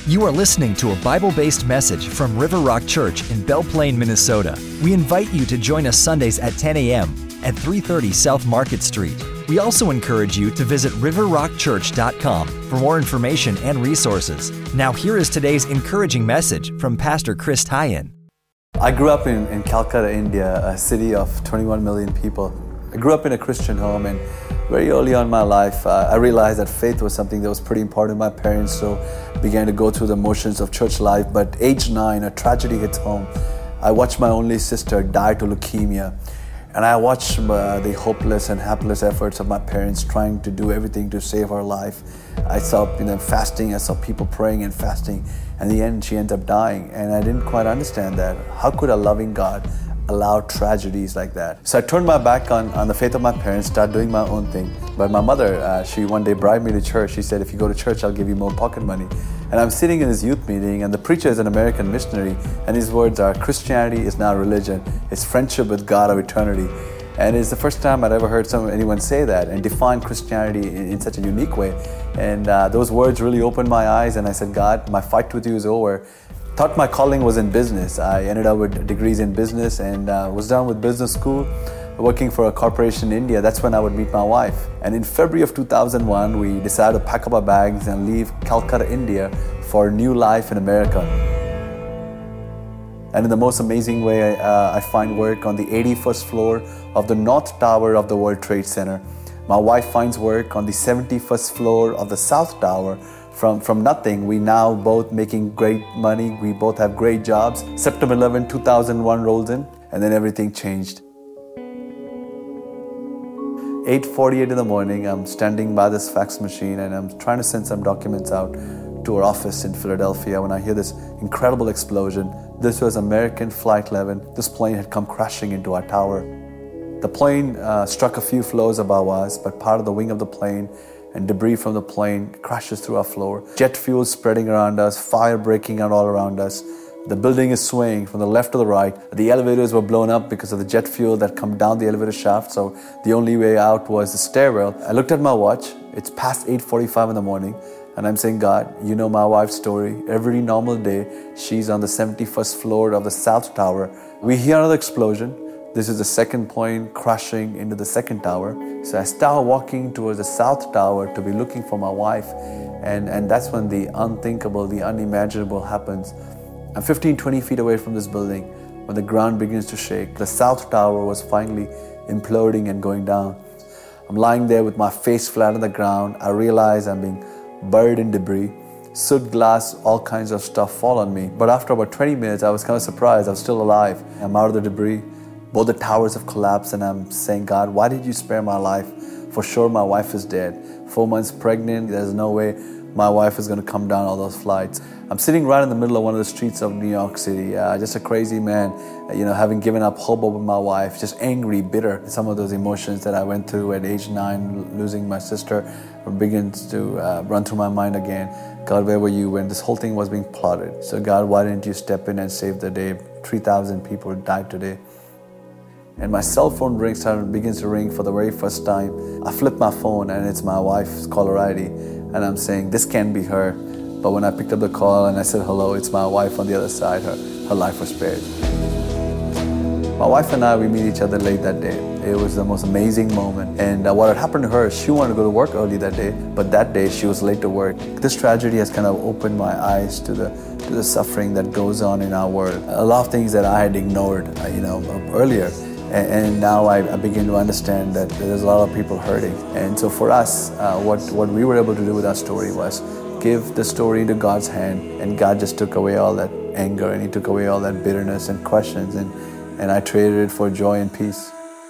You are listening to a Bible-based message from River Rock Church in Belle Plaine, Minnesota. We invite you to join us Sundays at 10 a.m. at 330 South Market Street. We also encourage you to visit riverrockchurch.com for more information and resources. Now here is today's encouraging message from Pastor Chris Tyen. I grew up in Calcutta, India, a city of 21 million people. I grew up in a Christian home, and very early on in my life, I realized that faith was something that was pretty important to my parents, so I began to go through the motions of church life. But age 9, a tragedy hits home. I watched my only sister die to leukemia, and I watched the hopeless and hapless efforts of my parents trying to do everything to save her life. I saw fasting, I saw people praying and fasting, and in the end she ends up dying, and I didn't quite understand that. How could a loving God allow tragedies like that? So I turned my back on the faith of my parents, started doing my own thing. But my mother, she one day bribed me to church. She said, if you go to church, I'll give you more pocket money. And I'm sitting in this youth meeting, and the preacher is an American missionary, and his words are, Christianity is not religion, it's friendship with God of eternity. And it's the first time I'd ever heard anyone say that and define Christianity in such a unique way. And those words really opened my eyes, and I said, God, my fight with you is over. Thought my calling was in business. I ended up with degrees in business and was done with business school, working for a corporation in India. That's when I would meet my wife. And in February of 2001, we decided to pack up our bags and leave Calcutta, India for a new life in America. And in the most amazing way, I find work on the 81st floor of the North Tower of the World Trade Center. My wife finds work on the 71st floor of the South Tower. From nothing, we now both making great money, we both have great jobs. September 11, 2001 rolls in, and then everything changed. 8:48 in the morning, I'm standing by this fax machine and I'm trying to send some documents out to our office in Philadelphia when I hear this incredible explosion. This was American Flight 11. This plane had come crashing into our tower. The plane struck a few floors above us, but part of the wing of the plane and debris from the plane crashes through our floor. Jet fuel spreading around us, fire breaking out all around us. The building is swaying from the left to the right. The elevators were blown up because of the jet fuel that come down the elevator shaft, so the only way out was the stairwell. I looked at my watch. It's past 8:45 in the morning, and I'm saying, God, you know my wife's story. Every normal day, she's on the 71st floor of the South Tower. We hear another explosion. This is the second plane crashing into the second tower. So I start walking towards the South Tower to be looking for my wife. And that's when the unthinkable, the unimaginable happens. I'm 15, 20 feet away from this building when the ground begins to shake. The South Tower was finally imploding and going down. I'm lying there with my face flat on the ground. I realize I'm being buried in debris. Soot, glass, all kinds of stuff fall on me. But after about 20 minutes, I was kind of surprised. I was still alive. I'm out of the debris. Both the towers have collapsed, and I'm saying, God, why did you spare my life? For sure, my wife is dead. 4 months pregnant, there's no way my wife is going to come down all those flights. I'm sitting right in the middle of one of the streets of New York City, just a crazy man, having given up hope over my wife, just angry, bitter. Some of those emotions that I went through at age 9, losing my sister, begins to run through my mind again. God, where were you when this whole thing was being plotted? So God, why didn't you step in and save the day? 3,000 people died today. And my cell phone begins to ring for the very first time. I flip my phone and it's my wife's caller ID. And I'm saying, this can't be her. But when I picked up the call and I said hello, it's my wife on the other side. Her life was spared. My wife and I, we meet each other late that day. It was the most amazing moment. And what had happened to her, she wanted to go to work early that day, but that day she was late to work. This tragedy has kind of opened my eyes to the suffering that goes on in our world. A lot of things that I had ignored, earlier. And now I begin to understand that there's a lot of people hurting. And so for us, what we were able to do with our story was give the story into God's hand, and God just took away all that anger, and He took away all that bitterness and questions, and I traded it for joy and peace.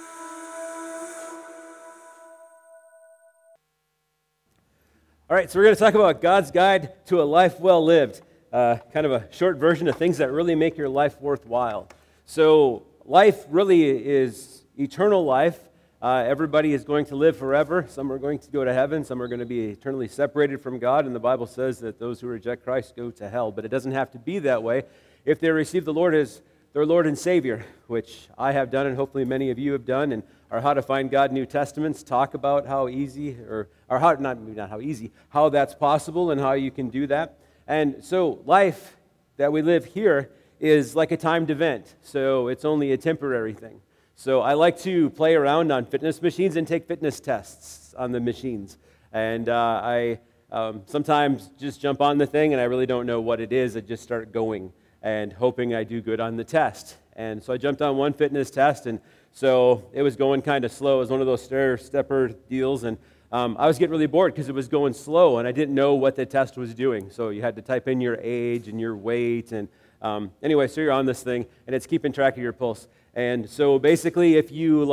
All right, so we're going to talk about God's guide to a life well lived, kind of a short version of things that really make your life worthwhile. So life really is eternal life. Everybody is going to live forever. Some are going to go to heaven. Some are going to be eternally separated from God. And the Bible says that those who reject Christ go to hell. But it doesn't have to be that way if they receive the Lord as their Lord and Savior, which I have done and hopefully many of you have done. And our How to Find God New Testaments talk about how easy, or how, not how easy, how that's possible and how you can do that. And so life that we live here is like a timed event, so it's only a temporary thing. So I like to play around on fitness machines and take fitness tests on the machines. And I sometimes just jump on the thing and I really don't know what it is. I just start going and hoping I do good on the test. And so I jumped on one fitness test, and so it was going kind of slow. It was one of those stair-stepper deals, and I was getting really bored because it was going slow, and I didn't know what the test was doing. So you had to type in your age and your weight, and anyway, so you're on this thing, and it's keeping track of your pulse. And so basically, if you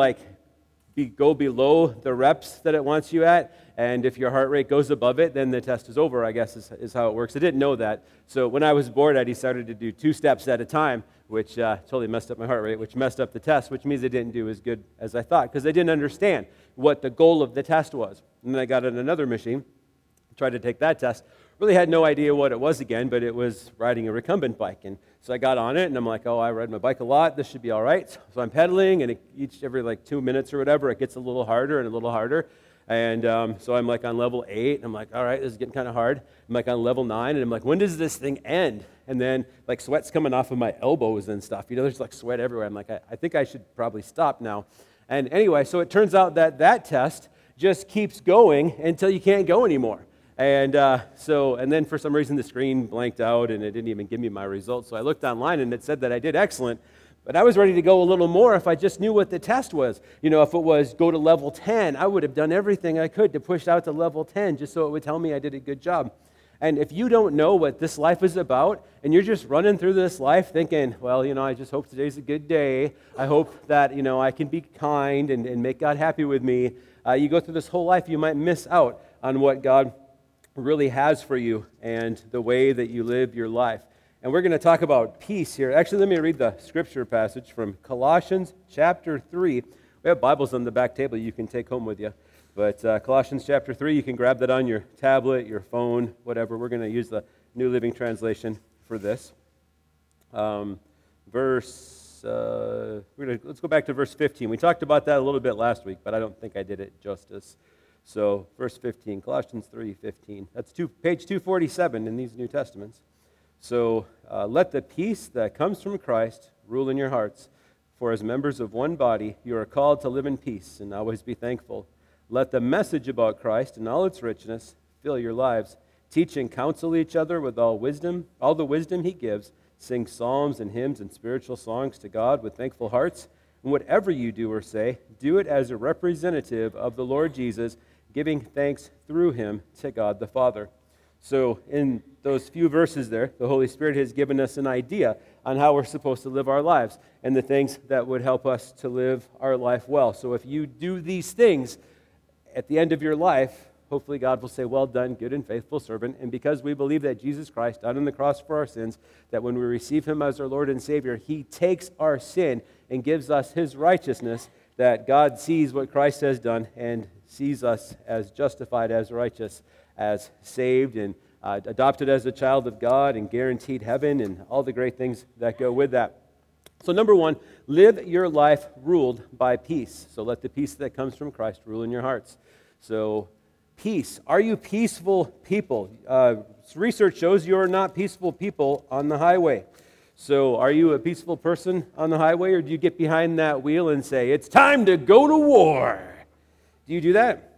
go below the reps that it wants you at, and if your heart rate goes above it, then the test is over, I guess is how it works. I didn't know that. So when I was bored, I decided to do 2 steps at a time, which totally messed up my heart rate, which messed up the test, which means I didn't do as good as I thought, because I didn't understand what the goal of the test was. And then I got on another machine, tried to take that test. Really had no idea what it was again, but it was riding a recumbent bike. And so I got on it, and I'm like, oh, I ride my bike a lot. This should be all right. So I'm pedaling, and every 2 minutes or whatever, it gets a little harder and a little harder. And so I'm on level 8, and I'm like, all right, this is getting kind of hard. I'm on level 9, and I'm like, when does this thing end? And then sweat's coming off of my elbows and stuff. There's sweat everywhere. I'm like, I think I should probably stop now. And anyway, so it turns out that test just keeps going until you can't go anymore. And and then for some reason the screen blanked out and it didn't even give me my results. So I looked online and it said that I did excellent, but I was ready to go a little more if I just knew what the test was. If it was go to level 10, I would have done everything I could to push out to level 10 just so it would tell me I did a good job. And if you don't know what this life is about and you're just running through this life thinking, well, I just hope today's a good day. I hope that, I can be kind and make God happy with me. You go through this whole life, you might miss out on what God really has for you and the way that you live your life. And we're going to talk about peace here. Actually, let me read the scripture passage from Colossians chapter 3. We have Bibles on the back table you can take home with you. But Colossians chapter 3, you can grab that on your tablet, your phone, whatever. We're going to use the New Living Translation for this. Let's go back to verse 15. We talked about that a little bit last week, but I don't think I did it justice. So, verse 15, Colossians 3:15. That's page 247 in these New Testaments. So, let the peace that comes from Christ rule in your hearts. For as members of one body, you are called to live in peace and always be thankful. Let the message about Christ and all its richness fill your lives. Teach and counsel each other with all the wisdom he gives. Sing psalms and hymns and spiritual songs to God with thankful hearts. And whatever you do or say, do it as a representative of the Lord Jesus, giving thanks through him to God the Father. So in those few verses there, the Holy Spirit has given us an idea on how we're supposed to live our lives and the things that would help us to live our life well. So if you do these things at the end of your life, hopefully God will say, well done, good and faithful servant. And because we believe that Jesus Christ died on the cross for our sins, that when we receive him as our Lord and Savior, he takes our sin and gives us his righteousness, that God sees what Christ has done and sees us as justified, as righteous, as saved, and adopted as a child of God, and guaranteed heaven, and all the great things that go with that. So number 1, live your life ruled by peace. So let the peace that comes from Christ rule in your hearts. So peace. Are you peaceful people? Research shows you are not peaceful people on the highway. So are you a peaceful person on the highway, or do you get behind that wheel and say, it's time to go to war? Do you do that?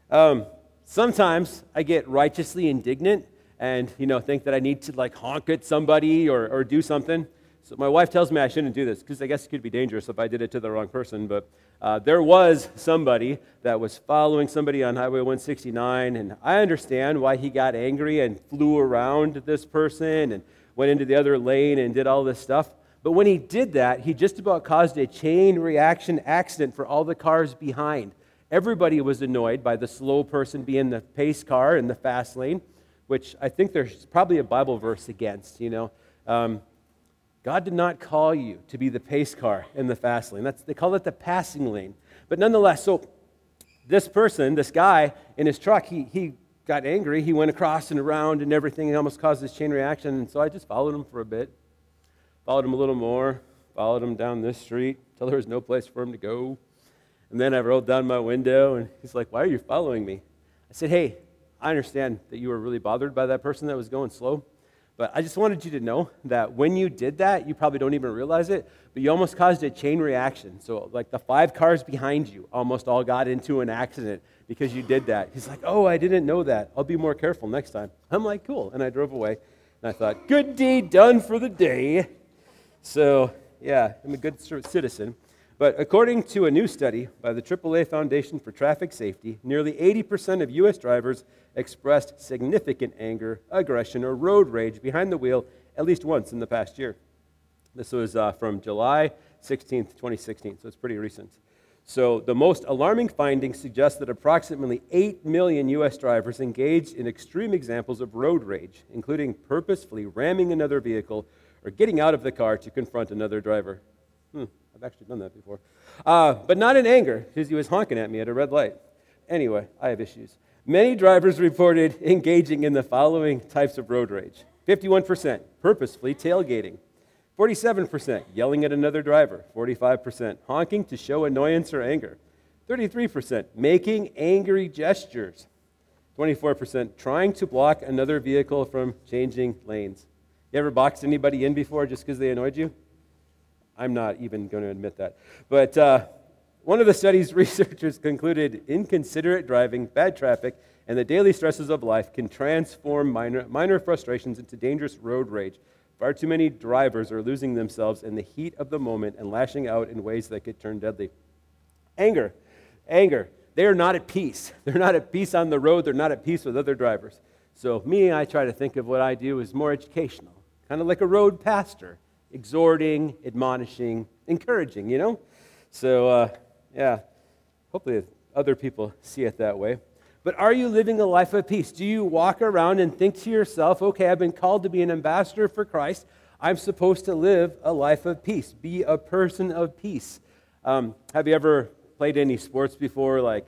Sometimes I get righteously indignant and, think that I need to honk at somebody or do something. So my wife tells me I shouldn't do this because I guess it could be dangerous if I did it to the wrong person. But there was somebody that was following somebody on Highway 169, and I understand why he got angry and flew around this person and went into the other lane and did all this stuff. But when he did that, he just about caused a chain reaction accident for all the cars behind. Everybody was annoyed by the slow person being the pace car in the fast lane, which I think there's probably a Bible verse against, God did not call you to be the pace car in the fast lane. They call it the passing lane. But nonetheless, so this guy in his truck, he got angry. He went across and around and everything and almost caused this chain reaction. And so I just followed him for a bit, followed him a little more, followed him down this street until there was no place for him to go. And then I rolled down my window, and he's like, why are you following me? I said, hey, I understand that you were really bothered by that person that was going slow, But I just wanted you to know that when you did that, you probably don't even realize it, but you almost caused a chain reaction. So like the 5 cars behind you almost all got into an accident because you did that. He's like, oh, I didn't know that. I'll be more careful next time. I'm like, cool. And I drove away. And I thought, good deed done for the day. So, yeah, I'm a good citizen. But according to a new study by the AAA Foundation for Traffic Safety, nearly 80% of U.S. drivers expressed significant anger, aggression, or road rage behind the wheel at least once in the past year. This was from July 16th, 2016, so it's pretty recent. So the most alarming findings suggest that approximately 8 million U.S. drivers engaged in extreme examples of road rage, including purposefully ramming another vehicle or getting out of the car to confront another driver. I've actually done that before. But not in anger, because he was honking at me at a red light. Anyway, I have issues. Many drivers reported engaging in the following types of road rage. 51% purposefully tailgating. 47% yelling at another driver. 45% honking to show annoyance or anger. 33% making angry gestures. 24% trying to block another vehicle from changing lanes. You ever boxed anybody in before just because they annoyed you? I'm not even going to admit that. But one of the study's researchers concluded inconsiderate driving, bad traffic, and the daily stresses of life can transform minor frustrations into dangerous road rage. Far too many drivers are losing themselves in the heat of the moment and lashing out in ways that could turn deadly. Anger. They are not at peace. They're not at peace on the road. They're not at peace with other drivers. So I try to think of what I do as more educational, kind of like a road pastor. Exhorting, admonishing, encouraging, So, hopefully other people see it that way. But are you living a life of peace? Do you walk around and think to yourself, okay, I've been called to be an ambassador for Christ. I'm supposed to live a life of peace, be a person of peace. Have you ever played any sports before, like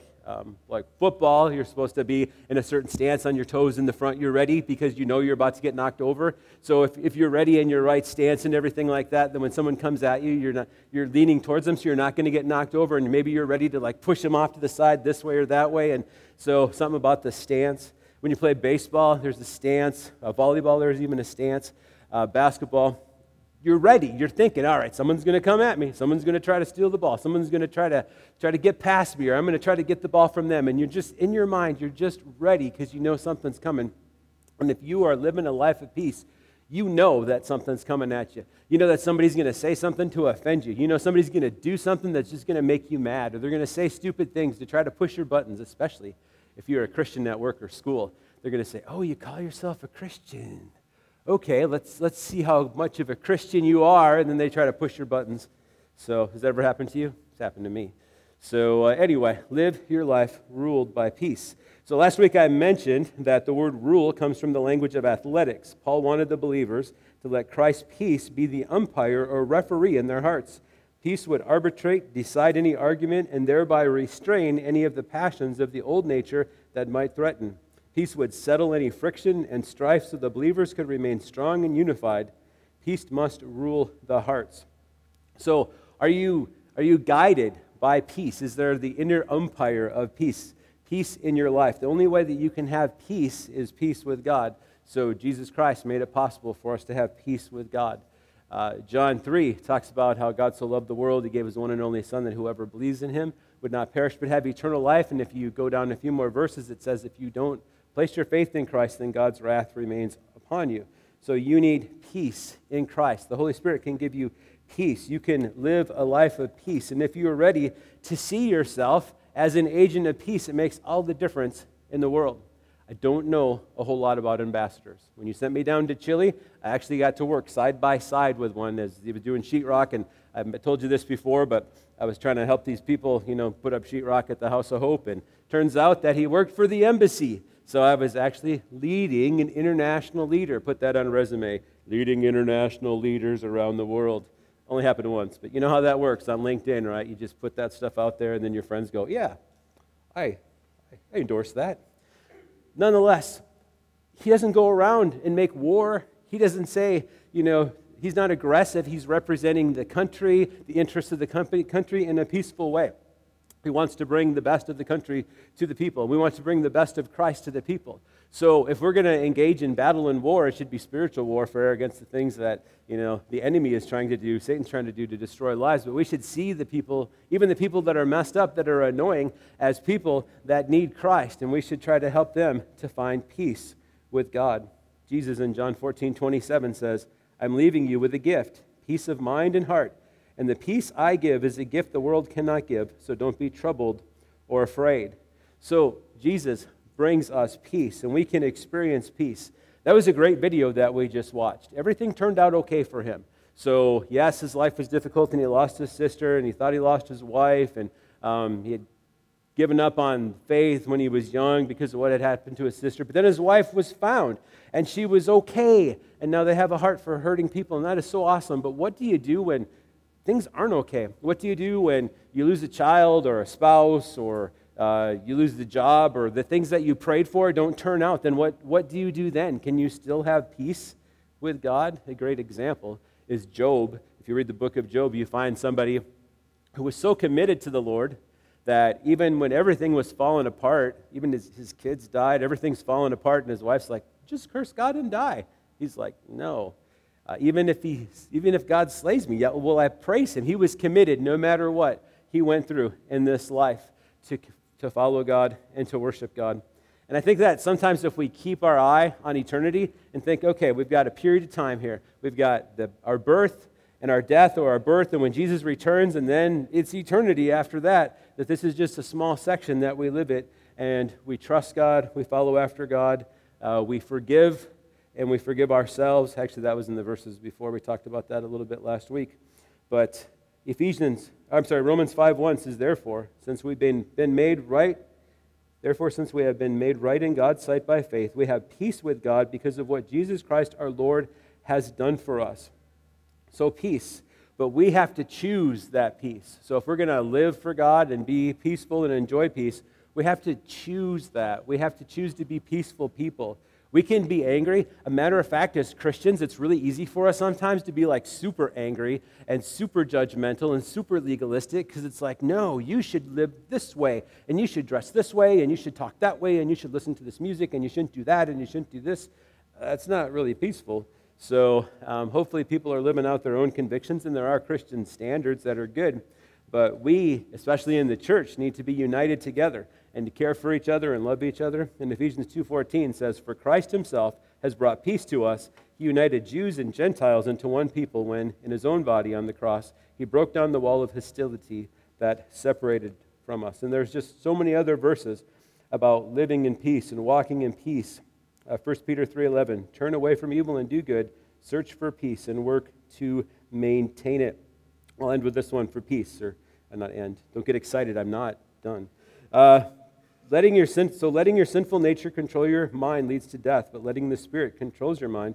football? You're supposed to be in a certain stance on your toes in the front. You're ready because you know you're about to get knocked over. So if you're ready in your right stance and everything like that, then when someone comes at you, you're leaning towards them, so you're not going to get knocked over, and maybe you're ready to push them off to the side this way or that way. And so something about the stance. When you play baseball, there's a stance. Volleyball, there's even a stance. Basketball, you're ready. You're thinking, all right, someone's going to come at me. Someone's going to try to steal the ball. Someone's going to try to get past me, or I'm going to try to get the ball from them. And you're just, in your mind, you're just ready because you know something's coming. And if you are living a life of peace, you know that something's coming at you. You know that somebody's going to say something to offend you. You know somebody's going to do something that's just going to make you mad, or they're going to say stupid things to try to push your buttons, especially if you're a Christian at work or school. They're going to say, oh, you call yourself a Christian. Okay, let's see how much of a Christian you are, and then they try to push your buttons. So has that ever happened to you? It's happened to me. So anyway, live your life ruled by peace. So last week I mentioned that the word rule comes from the language of athletics. Paul wanted the believers to let Christ's peace be the umpire or referee in their hearts. Peace would arbitrate, decide any argument, and thereby restrain any of the passions of the old nature that might threaten. Peace would settle any friction and strife so the believers could remain strong and unified. Peace must rule the hearts. So are you guided by peace? Is there the inner umpire of peace? Peace in your life. The only way that you can have peace is peace with God. So Jesus Christ made it possible for us to have peace with God. John 3 talks about how God so loved the world, he gave his one and only Son, that whoever believes in him would not perish but have eternal life. And if you go down a few more verses, it says if you don't place your faith in Christ, then God's wrath remains upon you. So you need peace in Christ. The Holy Spirit can give you peace. You can live a life of peace. And if you are ready to see yourself as an agent of peace, it makes all the difference in the world. I don't know a whole lot about ambassadors. When you sent me down to Chile, I actually got to work side by side with one as he was doing sheetrock. And I told you this before, but I was trying to help these people, put up sheetrock at the House of Hope. And turns out that he worked for the embassy. So I was actually leading an international leader. Put that on a resume. Leading international leaders around the world. Only happened once, but you know how that works on LinkedIn, right? You just put that stuff out there, and then your friends go, yeah, I endorse that. Nonetheless, he doesn't go around and make war. He doesn't say, he's not aggressive. He's representing the country, the interests of the country in a peaceful way. He wants to bring the best of the country to the people. We want to bring the best of Christ to the people. So if we're going to engage in battle and war, it should be spiritual warfare against the things that, the enemy is trying to do, Satan's trying to do to destroy lives. But we should see the people, even the people that are messed up, that are annoying, as people that need Christ. And we should try to help them to find peace with God. Jesus in John 14:27 says, I'm leaving you with a gift, peace of mind and heart. And the peace I give is a gift the world cannot give, so don't be troubled or afraid. So Jesus brings us peace, and we can experience peace. That was a great video that we just watched. Everything turned out okay for him. So yes, his life was difficult, and he lost his sister, and he thought he lost his wife, and he had given up on faith when he was young because of what had happened to his sister. But then his wife was found, and she was okay, and now they have a heart for hurting people, and that is so awesome. But what do you do when things aren't okay? What do you do when you lose a child or a spouse, or you lose the job, or the things that you prayed for don't turn out? Then what do you do then? Can you still have peace with God? A great example is Job. If you read the book of Job, you find somebody who was so committed to the Lord that even when everything was falling apart, even his kids died, everything's falling apart, and his wife's like, just curse God and die. He's like, no. Even if God slays me, yet will I praise him. He was committed no matter what he went through in this life to follow God and to worship God. And I think that sometimes if we keep our eye on eternity and think, okay, we've got a period of time here. We've got our birth and our death, or our birth, and when Jesus returns, and then it's eternity after that, that this is just a small section that we live it, and we trust God, we follow after God, we forgive, and we forgive ourselves. Actually, that was in the verses before. We talked about that a little bit last week. But Romans 5:1 says, Therefore, since we have been made right in God's sight by faith, we have peace with God because of what Jesus Christ our Lord has done for us. So peace. But we have to choose that peace. So if we're going to live for God and be peaceful and enjoy peace, we have to choose that. We have to choose to be peaceful people. We can be angry. A matter of fact, as Christians, it's really easy for us sometimes to be like super angry and super judgmental and super legalistic, because it's like, no, you should live this way, and you should dress this way, and you should talk that way, and you should listen to this music, and you shouldn't do that, and you shouldn't do this. That's not really peaceful. So hopefully people are living out their own convictions, and there are Christian standards that are good. But we, especially in the church, need to be united together and to care for each other and love each other. And Ephesians 2:14 says, For Christ himself has brought peace to us. He united Jews and Gentiles into one people when, in his own body on the cross, he broke down the wall of hostility that separated from us. And there's just so many other verses about living in peace and walking in peace. 1 Peter 3:11, Turn away from evil and do good, search for peace and work to maintain it. I'll end with this one for peace, or not end. Don't get excited, I'm not done. Letting your sinful nature control your mind leads to death, but letting the Spirit control your mind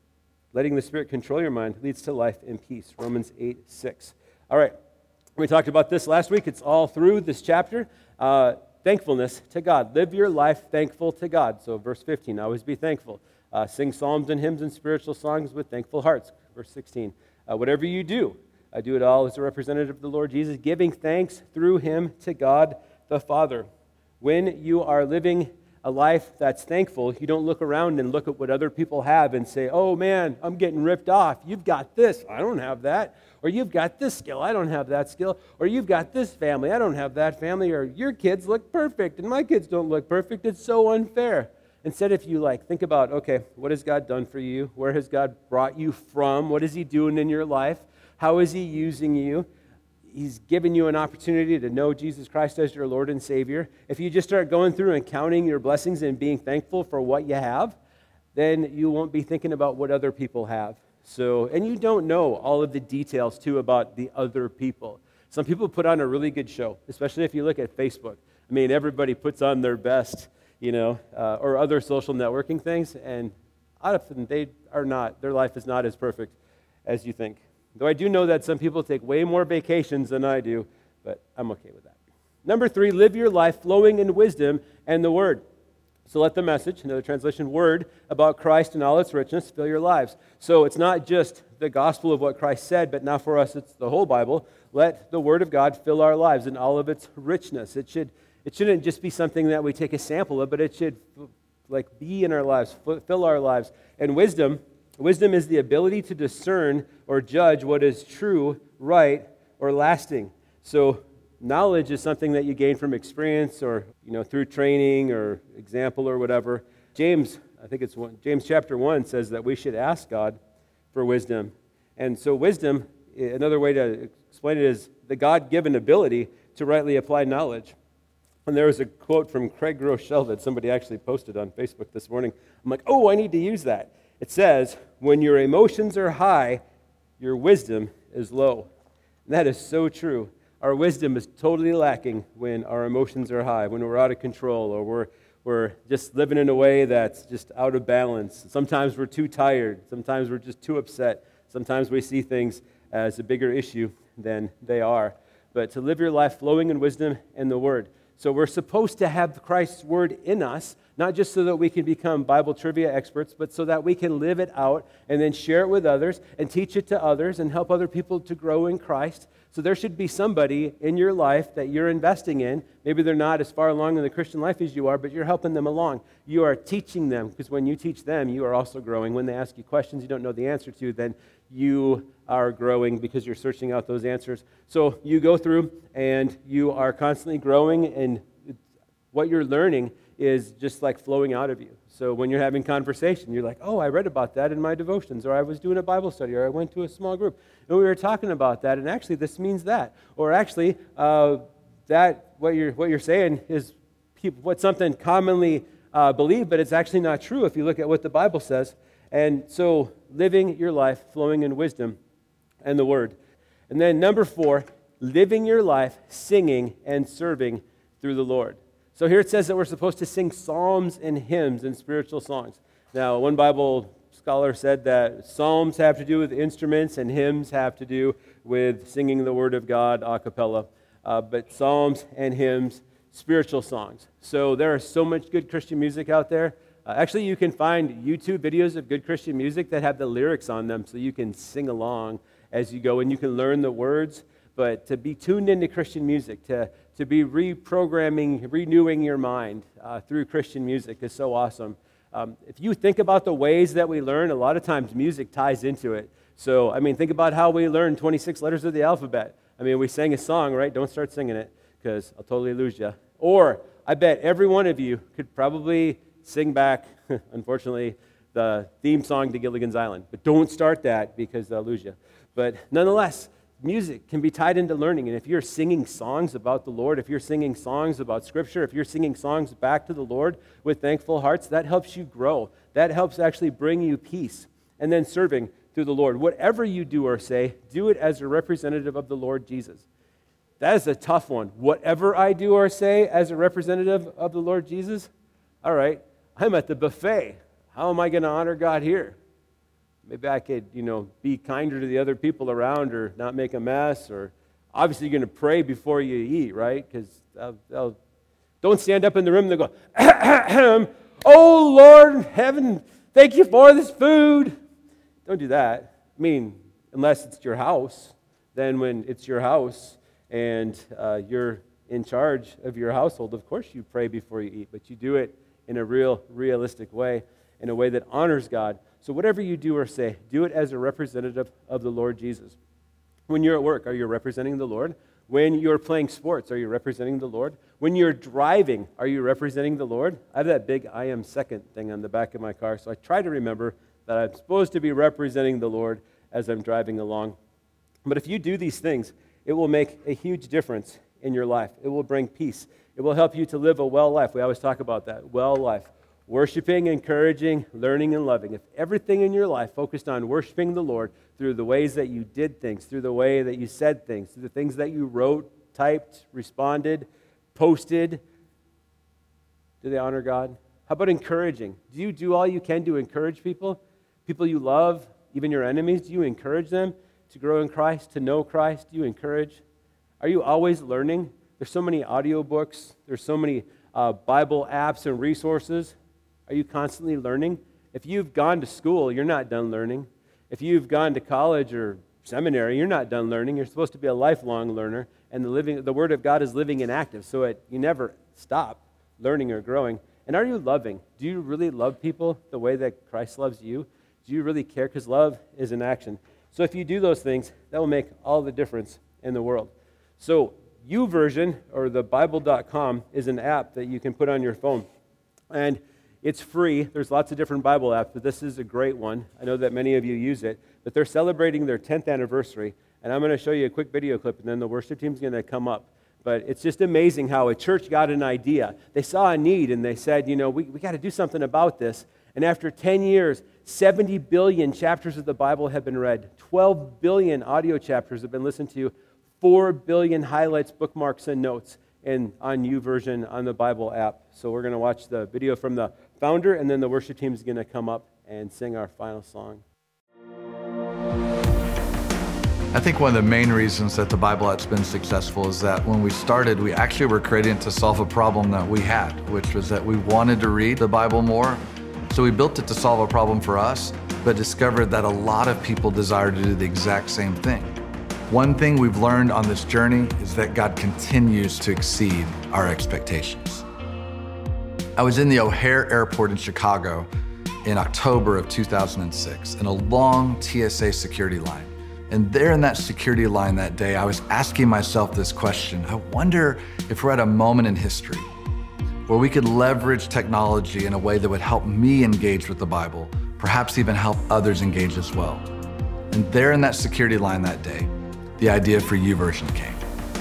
leads to life and peace. Romans 8:6. All right, we talked about this last week. It's all through this chapter. Thankfulness to God. Live your life thankful to God. So verse 15, always be thankful. Sing psalms and hymns and spiritual songs with thankful hearts. Verse 16, whatever you do, do it all as a representative of the Lord Jesus, giving thanks through him to God the Father. When you are living a life that's thankful, you don't look around and look at what other people have and say, oh man, I'm getting ripped off. You've got this, I don't have that. Or you've got this skill, I don't have that skill. Or you've got this family, I don't have that family. Or your kids look perfect and my kids don't look perfect. It's so unfair. Instead, if you think about, okay, what has God done for you? Where has God brought you from? What is he doing in your life? How is he using you? He's given you an opportunity to know Jesus Christ as your Lord and Savior. If you just start going through and counting your blessings and being thankful for what you have, then you won't be thinking about what other people have. And you don't know all of the details, too, about the other people. Some people put on a really good show, especially if you look at Facebook. I mean, everybody puts on their best, or other social networking things, and often their life is not as perfect as you think. Though I do know that some people take way more vacations than I do, but I'm okay with that. Number 3, live your life flowing in wisdom and the Word. So let the message, another translation, Word, about Christ and all its richness fill your lives. So it's not just the gospel of what Christ said, but now for us it's the whole Bible. Let the Word of God fill our lives in all of its richness. It shouldn't just be something that we take a sample of, but it should be in our lives, fill our lives. And wisdom is the ability to discern or judge what is true, right, or lasting. So knowledge is something that you gain from experience or through training or example or whatever. James chapter 1 says that we should ask God for wisdom. And so wisdom, another way to explain it is the God-given ability to rightly apply knowledge. And there was a quote from Craig Groeschel that somebody actually posted on Facebook this morning. I'm like, I need to use that. It says, when your emotions are high, your wisdom is low. And that is so true. Our wisdom is totally lacking when our emotions are high, when we're out of control, or we're just living in a way that's just out of balance. Sometimes we're too tired. Sometimes we're just too upset. Sometimes we see things as a bigger issue than they are. But to live your life flowing in wisdom and the Word. So we're supposed to have Christ's Word in us, not just so that we can become Bible trivia experts, but so that we can live it out and then share it with others and teach it to others and help other people to grow in Christ. So there should be somebody in your life that you're investing in. Maybe they're not as far along in the Christian life as you are, but you're helping them along. You are teaching them, because when you teach them, you are also growing. When they ask you questions you don't know the answer to, then you are growing because you're searching out those answers. So you go through and you are constantly growing, and what you're learning is just like flowing out of you. So when you're having conversation, you're like, I read about that in my devotions, or I was doing a Bible study, or I went to a small group, and we were talking about that, and actually this means that. Or actually, that what you're saying is what something commonly believed, but it's actually not true if you look at what the Bible says. And so living your life flowing in wisdom and the Word. And then number 4, living your life singing and serving through the Lord. So here it says that we're supposed to sing psalms and hymns and spiritual songs. Now, one Bible scholar said that psalms have to do with instruments and hymns have to do with singing the Word of God a cappella. But psalms and hymns, spiritual songs. So there is so much good Christian music out there. Actually, you can find YouTube videos of good Christian music that have the lyrics on them so you can sing along as you go and you can learn the words. But to be tuned into Christian music, to be reprogramming, renewing your mind through Christian music is so awesome. If you think about the ways that we learn, a lot of times music ties into it. So, think about how we learn 26 letters of the alphabet. We sang a song, right? Don't start singing it because I'll totally lose you. Or I bet every one of you could probably sing back, unfortunately, the theme song to Gilligan's Island. But don't start that because they'll lose you. But nonetheless, music can be tied into learning, and if you're singing songs about the Lord, if you're singing songs about Scripture, if you're singing songs back to the Lord with thankful hearts, that helps you grow. That helps actually bring you peace. And then serving through the Lord. Whatever you do or say, do it as a representative of the Lord Jesus. That is a tough one. Whatever I do or say as a representative of the Lord Jesus? All right, I'm at the buffet. How am I going to honor God here? Maybe I could, be kinder to the other people around or not make a mess. Or obviously you're going to pray before you eat, right? Because don't stand up in the room and go, oh, Lord in heaven, thank you for this food. Don't do that. Unless it's your house. Then when it's your house and you're in charge of your household, of course you pray before you eat. But you do it in a realistic way, in a way that honors God. So whatever you do or say, do it as a representative of the Lord Jesus. When you're at work, are you representing the Lord? When you're playing sports, are you representing the Lord? When you're driving, are you representing the Lord? I have that big I am second thing on the back of my car, so I try to remember that I'm supposed to be representing the Lord as I'm driving along. But if you do these things, it will make a huge difference in your life. It will bring peace. It will help you to live a well life. We always talk about that, well life. Worshiping, encouraging, learning, and loving. If everything in your life focused on worshiping the Lord through the ways that you did things, through the way that you said things, through the things that you wrote, typed, responded, posted, do they honor God? How about encouraging? Do you do all you can to encourage people? People you love, even your enemies, do you encourage them to grow in Christ, to know Christ? Do you encourage? Are you always learning? There's so many audiobooks. There's so many Bible apps and resources. Are you constantly learning? If you've gone to school, you're not done learning. If you've gone to college or seminary, you're not done learning. You're supposed to be a lifelong learner, and the Word of God is living and active, so you never stop learning or growing. And are you loving? Do you really love people the way that Christ loves you? Do you really care? Because love is an action. So if you do those things, that will make all the difference in the world. So YouVersion, or the Bible.com, is an app that you can put on your phone. And it's free. There's lots of different Bible apps, but this is a great one. I know that many of you use it. But they're celebrating their 10th anniversary. And I'm going to show you a quick video clip, and then the worship team's going to come up. But it's just amazing how a church got an idea. They saw a need, and they said, we got to do something about this. And after 10 years, 70 billion chapters of the Bible have been read. 12 billion audio chapters have been listened to. 4 billion highlights, bookmarks, and notes on YouVersion on the Bible app. So we're going to watch the video from the founder, and then the worship team is going to come up and sing our final song. I think one of the main reasons that the Bible app's been successful is that when we started, we actually were creating it to solve a problem that we had, which was that we wanted to read the Bible more. So we built it to solve a problem for us, but discovered that a lot of people desire to do the exact same thing. One thing we've learned on this journey is that God continues to exceed our expectations. I was in the O'Hare Airport in Chicago in October of 2006 in a long TSA security line. And there in that security line that day, I was asking myself this question. I wonder if we're at a moment in history where we could leverage technology in a way that would help me engage with the Bible, perhaps even help others engage as well. And there in that security line that day, the idea for YouVersion came.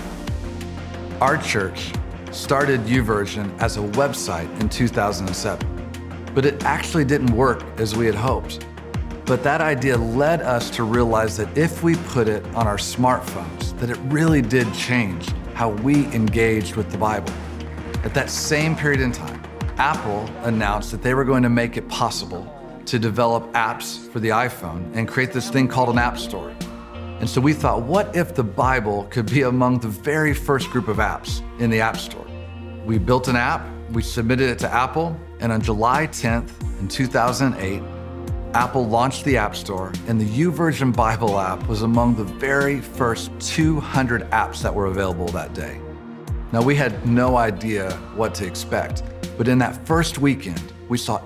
Our church started YouVersion as a website in 2007, but it actually didn't work as we had hoped. But that idea led us to realize that if we put it on our smartphones, that it really did change how we engaged with the Bible. At that same period in time, Apple announced that they were going to make it possible to develop apps for the iPhone and create this thing called an app store. And so we thought, what if the Bible could be among the very first group of apps in the App Store? We built an app, we submitted it to Apple, and on July 10th in 2008, Apple launched the App Store, and the YouVersion Bible app was among the very first 200 apps that were available that day. Now, we had no idea what to expect, but in that first weekend, we saw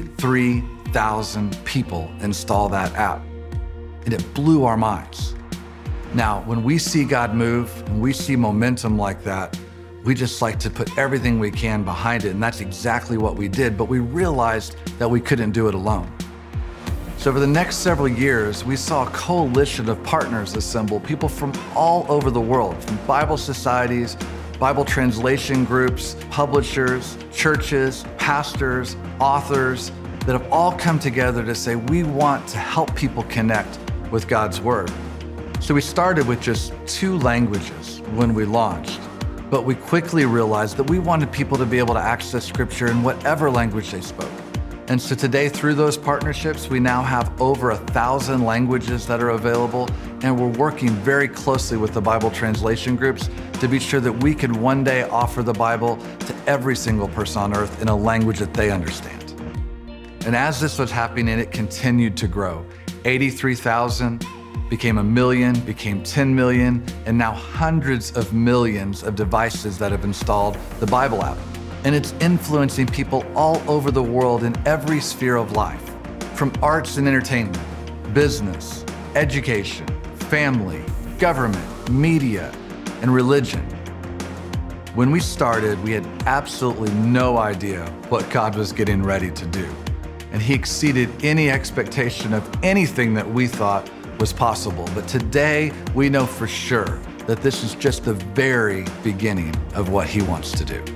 83,000 people install that app, and it blew our minds. Now, when we see God move, and we see momentum like that, we just like to put everything we can behind it, and that's exactly what we did, but we realized that we couldn't do it alone. So over the next several years, we saw a coalition of partners assemble, people from all over the world, from Bible societies, Bible translation groups, publishers, churches, pastors, authors, that have all come together to say, we want to help people connect with God's Word. So we started with just 2 languages when we launched, but we quickly realized that we wanted people to be able to access Scripture in whatever language they spoke. And so today, through those partnerships, we now have over 1,000 languages that are available, and we're working very closely with the Bible translation groups to be sure that we could one day offer the Bible to every single person on earth in a language that they understand. And as this was happening, it continued to grow. 83,000 became 1 million, became 10 million, and now hundreds of millions of devices that have installed the Bible app. And it's influencing people all over the world in every sphere of life, from arts and entertainment, business, education, family, government, media, and religion. When we started, we had absolutely no idea what God was getting ready to do. And He exceeded any expectation of anything that we thought was possible. But today, we know for sure that this is just the very beginning of what He wants to do.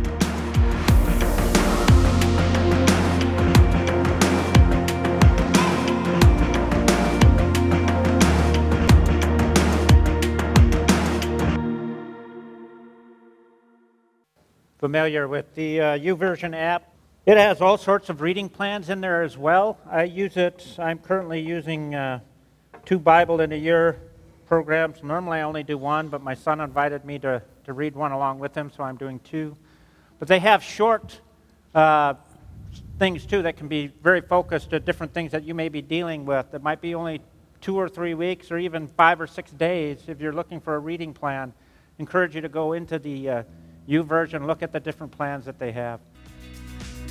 Familiar with the YouVersion app. It has all sorts of reading plans in there as well. I use it. I'm currently using 2 Bible in a Year programs. Normally I only do 1, but my son invited me to read 1 along with him, so I'm doing 2. But they have short things too that can be very focused to different things that you may be dealing with. That might be only 2 or 3 weeks or even 5 or 6 days. If you're looking for a reading plan, I encourage you to go into the YouVersion, look at the different plans that they have.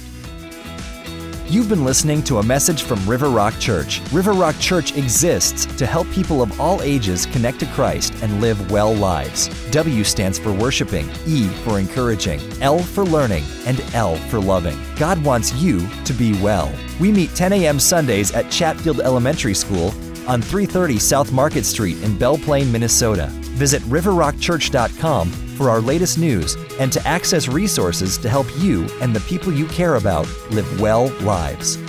You've been listening to a message from River Rock Church. River Rock Church exists to help people of all ages connect to Christ and live well lives. W stands for worshiping, E for encouraging, L for learning, and L for loving. God wants you to be well. We meet 10 a.m. Sundays at Chatfield Elementary School on 330 South Market Street in Belle Plaine, Minnesota. Visit riverrockchurch.com for our latest news and to access resources to help you and the people you care about live well lives.